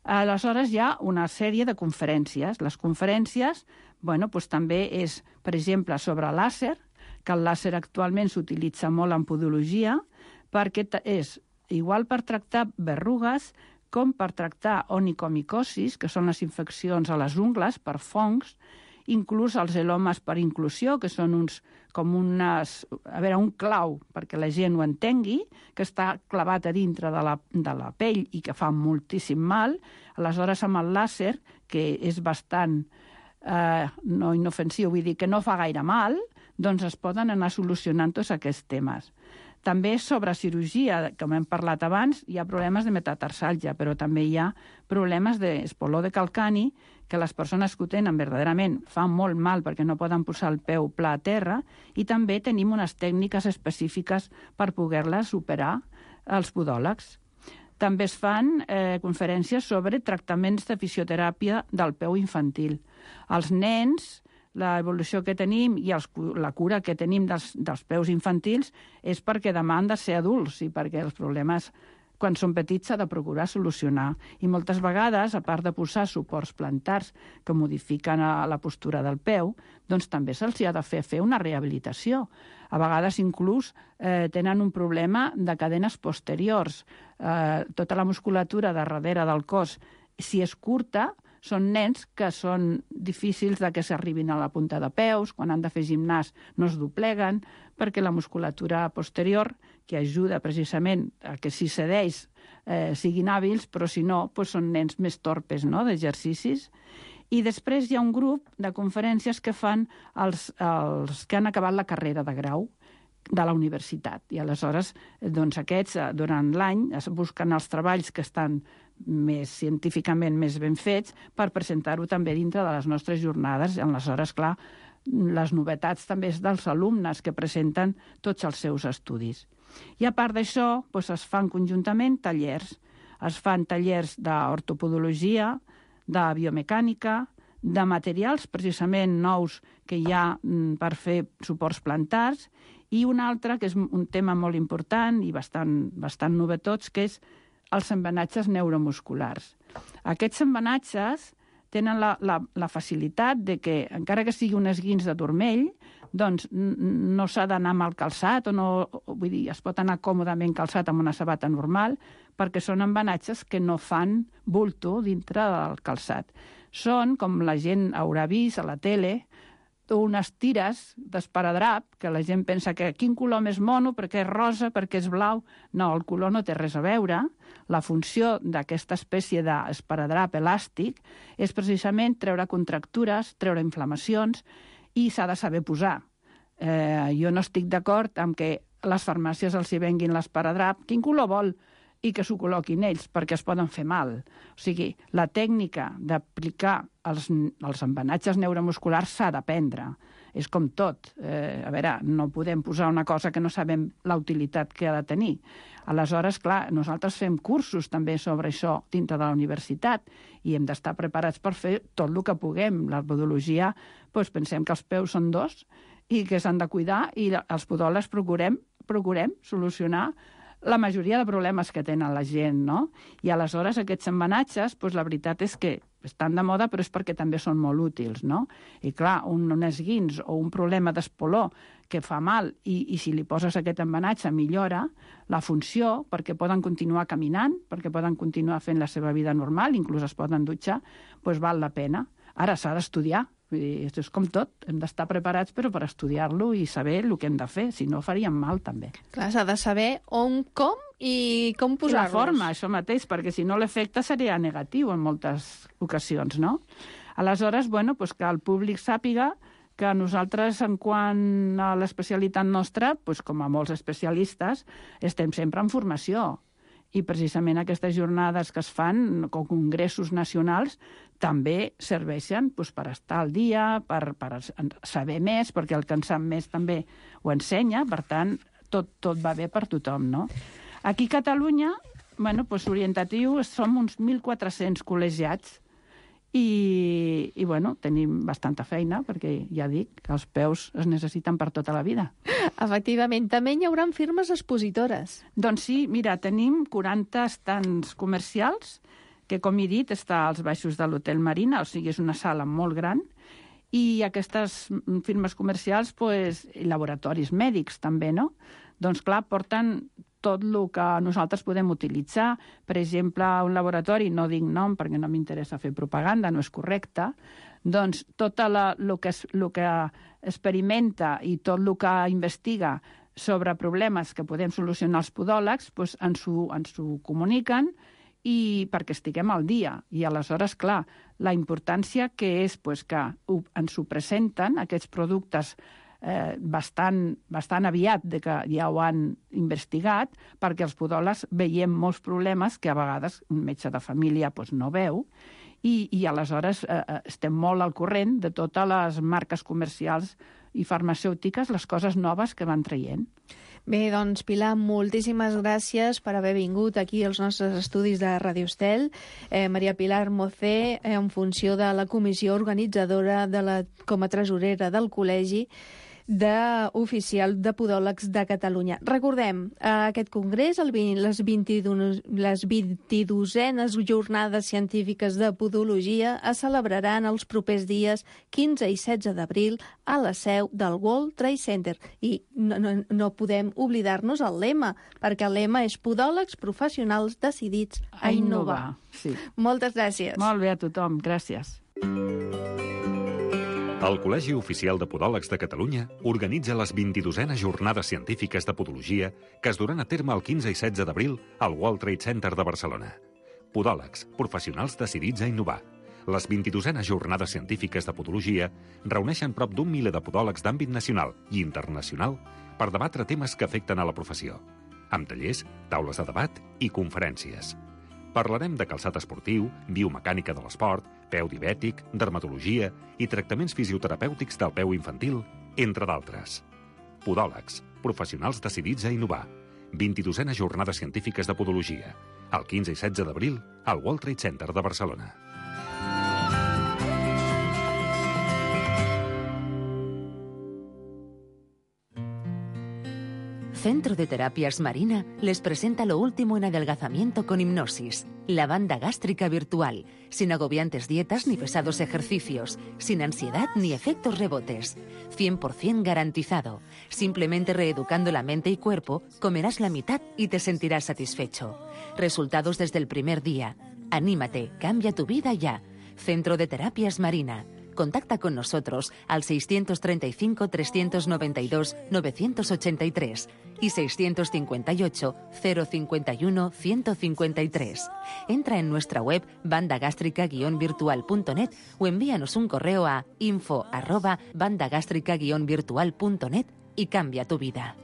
Aleshores hi ha una sèrie de conferències. Les conferències, bueno, doncs també és, per exemple, sobre làser, que el làser actualment s'utilitza molt en podologia, perquè és igual per tractar verrugues com per tractar onicomicosis, que són les infeccions a les ungles per fongs, inclús els elomes per inclusió, que són uns, com unes, a veure, un clau, perquè la gent ho entengui, que està clavat a dintre de la, de la pell i que fa moltíssim mal. Aleshores, amb el làser, que és bastant eh, no inofensiu, vull dir que no fa gaire mal, doncs es poden anar solucionant tots aquests temes. També sobre cirurgia, com hem parlat abans, hi ha problemes de metatarsalgia, però també hi ha problemes d'espolor de calcani, que les persones que ho tenen verdaderament fan molt mal perquè no poden posar el peu pla a terra, i també tenim unes tècniques específiques per poder-les operar als podòlegs. També es fan eh, conferències sobre tractaments de fisioteràpia del peu infantil. Els nens, l'evolució que tenim i els, la cura que tenim dels, dels peus infantils és perquè demà han de ser adults i perquè els problemes, quan són petits, s'ha de procurar solucionar. I moltes vegades, a part de posar suports plantars que modifiquen la postura del peu, doncs també se'ls ha de fer fer una rehabilitació. A vegades inclús eh, tenen un problema de cadenes posteriors. Eh, tota la musculatura de darrere del cos, si és curta, són nens que són difícils de que s'arribin a la punta de peus, quan han de fer gimnàs no es dobleguen, perquè la musculatura posterior, que ajuda precisament a que si cedeix eh, siguin hàbils, però si no, doncs són nens més torpes, no?, d'exercicis. I després hi ha un grup de conferències que fan els, els que han acabat la carrera de grau de la universitat. I aleshores, doncs aquests, durant l'any, es busquen els treballs que estan més científicament més ben fets per presentar-ho també dintre de les nostres jornades. Aleshores, clar, les novetats també és dels alumnes que presenten tots els seus estudis. I a part d'això, doncs es fan conjuntament tallers. Es fan tallers d'ortopodologia, de biomecànica, de materials precisament nous que hi ha per fer suports plantars, i un altre, que és un tema molt important i bastant, bastant novetós, que és els embenatges neuromusculars. Aquests embenatges tenen la, la, la facilitat de que, encara que sigui un esguins de turmell, doncs no s'ha d'anar amb el calçat, o no, vull dir, es pot anar còmodament calçat amb una sabata normal, perquè són embenatges que no fan bulto dintre del calçat. Són, com la gent haurà vist a la tele, unes tires d'esparadrap, que la gent pensa que quin color més mono, perquè és rosa, perquè és blau. No, el color no té res a veure. La funció d'aquesta espècie d'esparadrap elàstic és precisament treure contractures, treure inflamacions, i s'ha de saber posar. Eh, jo no estic d'acord amb que les farmàcies els hi venguin l'esparadrap, quin color vol, i que s'ho col·loquin ells, perquè es poden fer mal. O sigui, la tècnica d'aplicar els, els embenatges neuromusculars s'ha d'aprendre. És com tot. Eh, a veure, no podem posar una cosa que no sabem la utilitat que ha de tenir. Aleshores, clar, nosaltres fem cursos també sobre això dintre de la universitat i hem d'estar preparats per fer tot el que puguem. La podologia, doncs pensem que els peus són dos i que s'han de cuidar, i els podòlegs procurem, procurem solucionar la majoria de problemes que tenen la gent, no? I aleshores aquests embenatges, doncs la veritat és que estan de moda, però és perquè també són molt útils, no? I clar, un, un esguins o un problema d'espolor que fa mal, i, i si li poses aquest embenatge millora la funció, perquè poden continuar caminant, perquè poden continuar fent la seva vida normal, inclús es poden dutxar, doncs val la pena. Ara s'ha d'estudiar. Vull dir, és com tot, hem d'estar preparats però per estudiar-lo i saber el que hem de fer, si no faríem mal també. Clar, s'ha de saber on, com i com posar-los. I la forma, això mateix, perquè si no l'efecte seria negatiu en moltes ocasions, no? Aleshores, bueno, doncs que el públic sàpiga que nosaltres, en quant a l'especialitat nostra, doncs com a molts especialistes, estem sempre en formació. I precisament aquestes jornades que es fan, com congressos nacionals, també serveixen doncs, per estar al dia, per, per saber més, perquè el que en sap més també ho ensenya, per tant, tot, tot va bé per tothom, no? Aquí a Catalunya, bueno, doncs, orientatiu, som uns mil quatre-cents col·legiats i, i bueno, tenim bastanta feina, perquè ja dic que els peus es necessiten per tota la vida. Efectivament, també hi haurà firmes expositores. Doncs sí, mira, tenim quaranta estants comercials que, com he dit, està als baixos de l'Hotel Marina, o sigui, és una sala molt gran, i aquestes firmes comercials, pues, i laboratoris mèdics també, no? Doncs, clar, porten tot el que nosaltres podem utilitzar. Per exemple, un laboratori, no dic nom perquè no m'interessa fer propaganda, no és correcte, doncs tot el que, el que experimenta i tot el que investiga sobre problemes que podem solucionar els podòlegs, doncs ens ho, ens ho comuniquen i perquè estiguem al dia. I aleshores, clar, la importància que és pues, que ens ho presenten, aquests productes eh, bastant, bastant aviat de que ja ho han investigat, perquè els podòlegs veiem molts problemes que a vegades un metge de família pues, no veu, i, i aleshores eh, estem molt al corrent de totes les marques comercials i farmacèutiques, les coses noves que van traient. Bé, doncs, Pilar, moltíssimes gràcies per haver vingut aquí als nostres estudis de Ràdio Estel. Eh, Maria Pilar Mocé, eh, en funció de la comissió organitzadora de la, com a tresorera del Col·legi de Oficial de Podòlegs de Catalunya. Recordem, eh, aquest congrés, el vint, les, les vint-i-dusenes jornades científiques de podologia es celebraran els propers dies quinze i setze d'abril a la seu del World Trade Center. I no, no, no podem oblidar-nos el lema, perquè el lema és podòlegs professionals decidits a, a innovar. innovar. Sí. Moltes gràcies. Molt bé a tothom, gràcies. El Col·legi Oficial de Podòlegs de Catalunya organitza les vint-i-dusenes jornades científiques de podologia que es duran a terme el quinze i setze d'abril al World Trade Center de Barcelona. Podòlegs, professionals decidits a innovar. Les vint-i-dusenes jornades científiques de podologia reuneixen prop d'un miler de podòlegs d'àmbit nacional i internacional per debatre temes que afecten a la professió, amb tallers, taules de debat i conferències. Parlarem de calçat esportiu, biomecànica de l'esport, peu diabètic, dermatologia i tractaments fisioterapèutics del peu infantil, entre d'altres. Podòlegs, professionals decidits a innovar. vint-i-dusenes jornades científiques de podologia. El quinze i setze d'abril, al World Trade Center de Barcelona. Centro de Terapias Marina les presenta lo último en adelgazamiento con hipnosis, la banda gástrica virtual, sin agobiantes dietas ni pesados ejercicios, sin ansiedad ni efectos rebotes, cien por ciento garantizado. Simplemente reeducando la mente y cuerpo, comerás la mitad y te sentirás satisfecho. Resultados desde el primer día. Anímate, cambia tu vida ya. Centro de Terapias Marina. Contacta con nosotros al seiscientos treinta y cinco, trescientos noventa y dos, novecientos ochenta y tres y seiscientos cincuenta y ocho, cero cincuenta y uno, ciento cincuenta y tres. Entra en nuestra web bandagástrica guion virtual punto net o envíanos un correo a info arroba bandagástrica guion virtual punto net y cambia tu vida.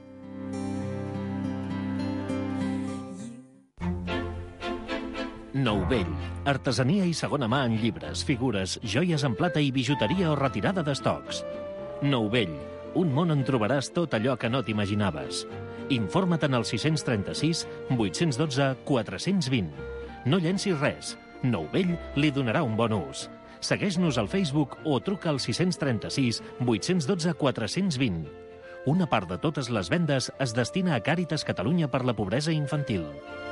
Nouvell. Artesania i segona mà en llibres, figures, joies en plata i bijuteria o retirada d'estocs. Nouvell. Un món on trobaràs tot allò que no t'imaginaves. Informa't en el sis tres sis, vuit un dos, quatre dos zero. No llencis res. Nouvell li donarà un bon ús. Segueix-nos al Facebook o truca al sis tres sis, vuit un dos, quatre dos zero. Una part de totes les vendes es destina a Càritas Catalunya per la pobresa infantil.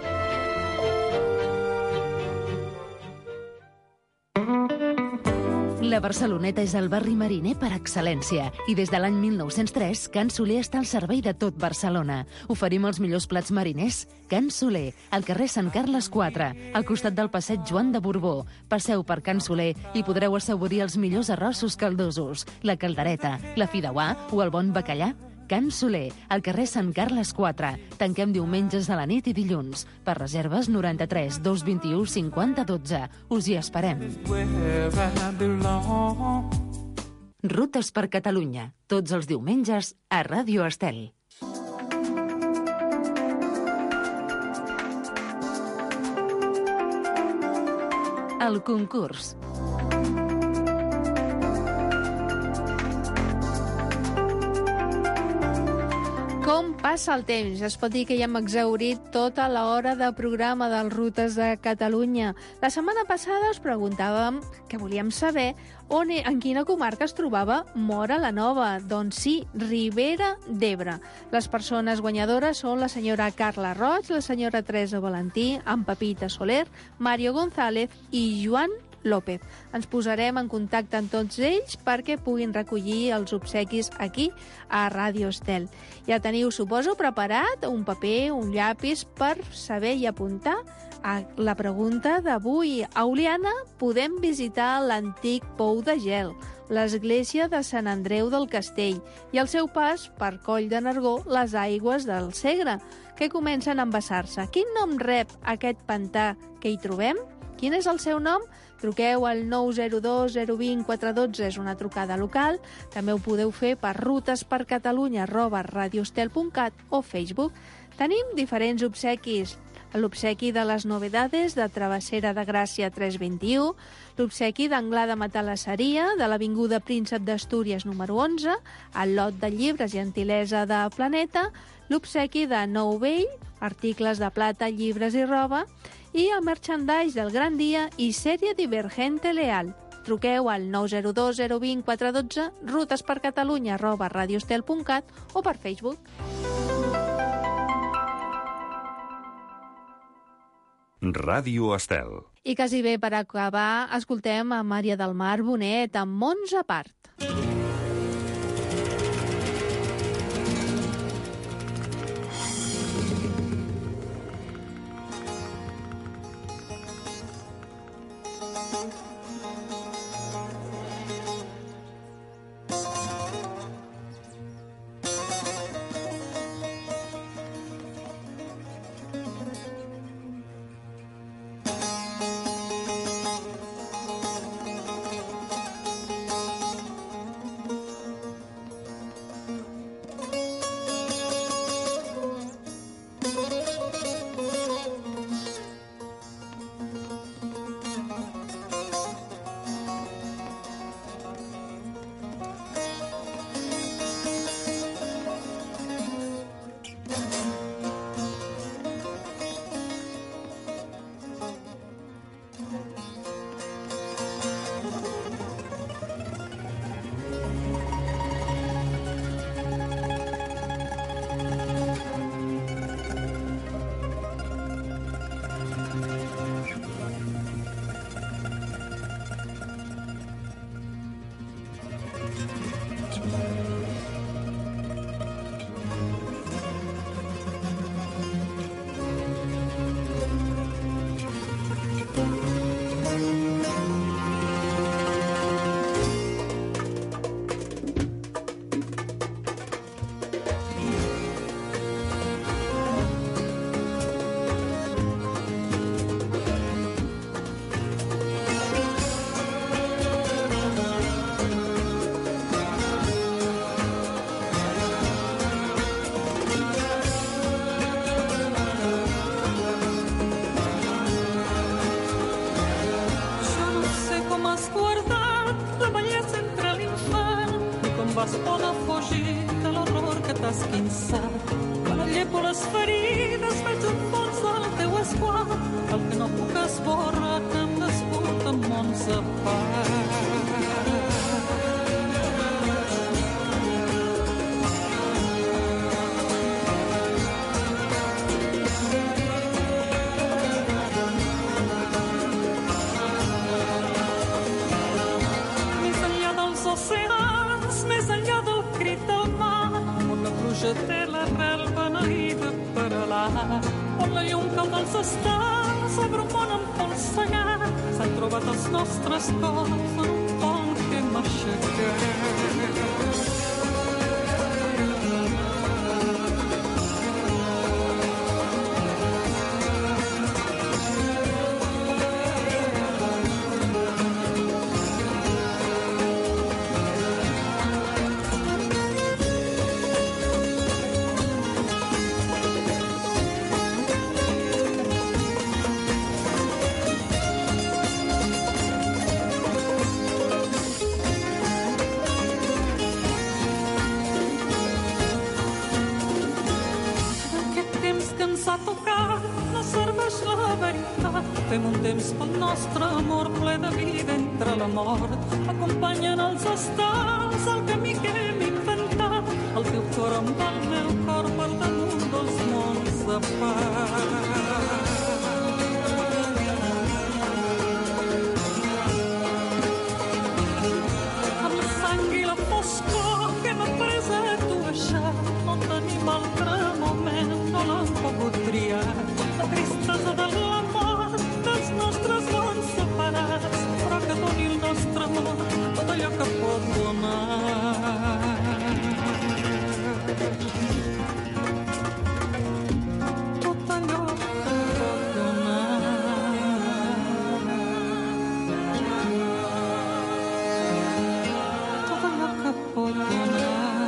La Barceloneta és el barri mariner per excel·lència i des de l'any mil nou-cents tres Can Soler està al servei de tot Barcelona. Oferim els millors plats mariners. Can Soler, al carrer Sant Carles quatre, al costat del passeig Joan de Borbó. Passeu per Can Soler i podreu assaborir els millors arrossos caldosos, la caldereta, la fideuà o el bon bacallà. Can Soler, al carrer Sant Carles quatre. Tanquem diumenges a la nit i dilluns. Per reserves noranta-tres dos vint-i-u cinquanta dotze. Us hi esperem. Rutes per Catalunya. Tots els diumenges a Ràdio Estel. El concurs. Com passa el temps? Es pot dir que ja hem exhaurit tota l'hora de programa del Rutes de Catalunya. La setmana passada us preguntàvem que volíem saber on, en quina comarca es trobava Móra la Nova. Doncs sí, Ribera d'Ebre. Les persones guanyadores són la senyora Carla Roig, la senyora Teresa Valentí, en Pepita Soler, Mario González i Joan López. Ens posarem en contacte amb tots ells perquè puguin recollir els obsequis aquí a Ràdio Estel. Ja teniu, suposo, preparat un paper, un llapis per saber i apuntar a la pregunta d'avui. A Oliana podem visitar l'antic Pou de Gel, l'església de Sant Andreu del Castell i al seu pas per Coll de Nargó les aigües del Segre, que comencen a embassar-se. Quin nom rep aquest pantà que hi trobem? Quin és el seu nom? Truqueu al nou zero dos zero dos zero quatre un dos, és una trucada local. També ho podeu fer per rutespercatalunya arroba radioestel punt cat o Facebook. Tenim diferents obsequis. L'obsequi de les novedades de Travessera de Gràcia tres vint-i-u, l'obsequi d'Anglada Matalasseria de l'Avinguda Príncep d'Astúries número onze, el lot de llibres i gentilesa de Planeta, l'obsequi de Nou Vell, articles de plata, llibres i roba, i el merchandise del Gran Dia i sèrie Divergente Leal. Truqueu al nou zero dos zero dos zero quatre un dos, rutespercatalunya arroba radioestel punt cat o per Facebook. Ràdio Estel. I quasi bé per acabar, escoltem a Maria del Mar Bonet amb Mons a part. vas poder fugir de l'horror que t'ha esquinçat. Quan et llepo les ferides veig un fons del teu esguard, el que no puc esborrar que hem nascut en mons a part. Té l'arrel beneïda per alar, on la llum cau dels estels sobre un món empolsegat. S'han trobat els nostres cors en un pont que hem aixecat. sense tocar no serveix la veritat. Fem un temps pel nostre amor ple de vida entre la mort. Acompanyen els estels el camí que hem inventat. El teu cor amb el meu cor per damunt dels mons de paz. Tenim altre moment, no l'hem pogut triar. La tristesa de l'amor dels nostres mons separats, però que doni el nostre amor tot allò que pot donar. Tot allò que pot donar. Tot allò que pot donar.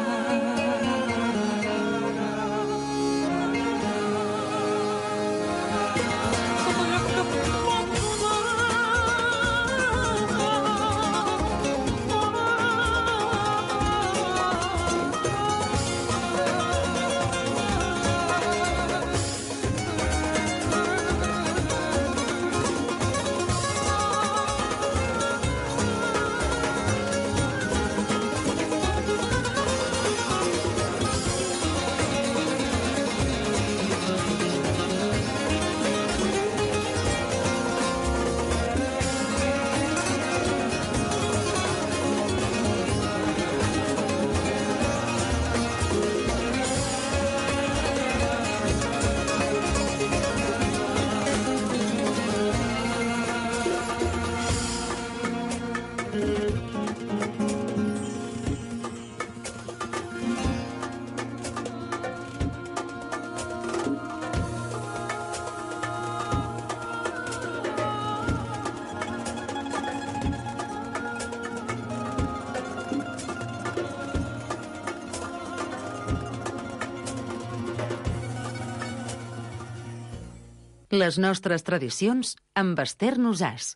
Les nostres tradicions amb Esther Nosàs.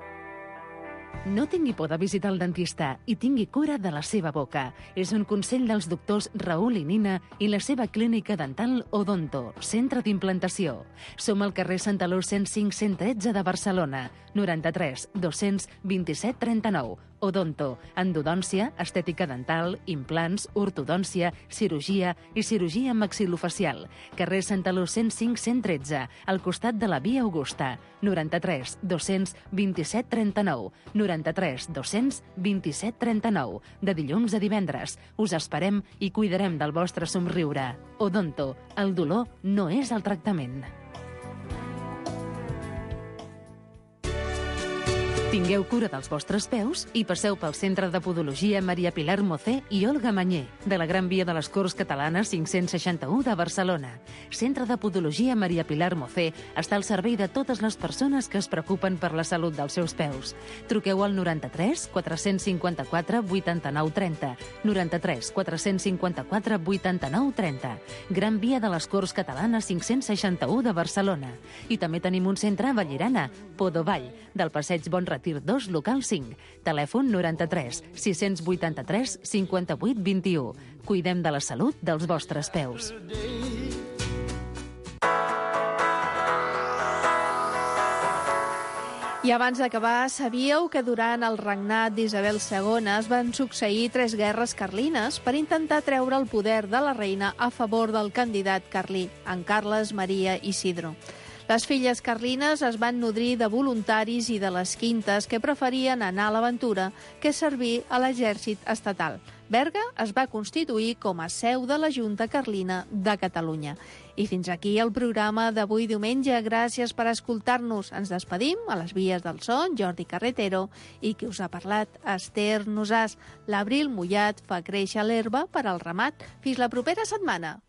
No tingui por de visitar el dentista i tingui cura de la seva boca. És un consell dels doctors Raül i Nina i la seva clínica dental Odonto, centre d'implantació. Som al carrer Santaló cent cinc cent tretze de Barcelona, noranta-tres dos-cents vint-i-set trenta-nou. Odonto, endodòncia, estètica dental, implants, ortodòncia, cirurgia i cirurgia maxilofacial. Carrer Santaló cent cinc cent tretze, al costat de la Via Augusta. noranta-tres dos-cents vint-i-set trenta-nou. noranta-tres dos-cents vint-i-set trenta-nou. De dilluns a divendres. Us esperem i cuidarem del vostre somriure. Odonto, el dolor no és el tractament. Tingueu cura dels vostres peus i passeu pel Centre de Podologia Maria Pilar Mocé i Olga Mañé, de la Gran Via de les Corts Catalanes cinc-cents seixanta-u de Barcelona. Centre de Podologia Maria Pilar Mocé està al servei de totes les persones que es preocupen per la salut dels seus peus. Truqueu al noranta-tres quatre-cents cinquanta-quatre vuitanta-nou trenta, noranta-tres quatre-cents cinquanta-quatre vuitanta-nou trenta. Gran Via de les Corts Catalanes cinc-cents seixanta-u de Barcelona. I també tenim un centre a Vallirana, Podovall, del passeig Bon Retir dos, local cinc. Telèfon noranta-tres sis-cents vuitanta-tres cinquanta-vuit vint-i-u. Cuidem de la salut dels vostres peus. I abans d'acabar, sabíeu que durant el regnat d'Isabel segona es van succeir tres guerres carlines per intentar treure el poder de la reina a favor del candidat carlí, en Carles Maria Isidro. Les filles carlines es van nodrir de voluntaris i de les quintes que preferien anar a l'aventura que servir a l'exèrcit estatal. Berga es va constituir com a seu de la Junta Carlina de Catalunya. I fins aquí el programa d'avui diumenge. Gràcies per escoltar-nos. Ens despedim a les vies del son, Jordi Carretero, i qui us ha parlat, Esther Nosàs. L'abril mullat fa créixer l'herba per al ramat. Fins la propera setmana.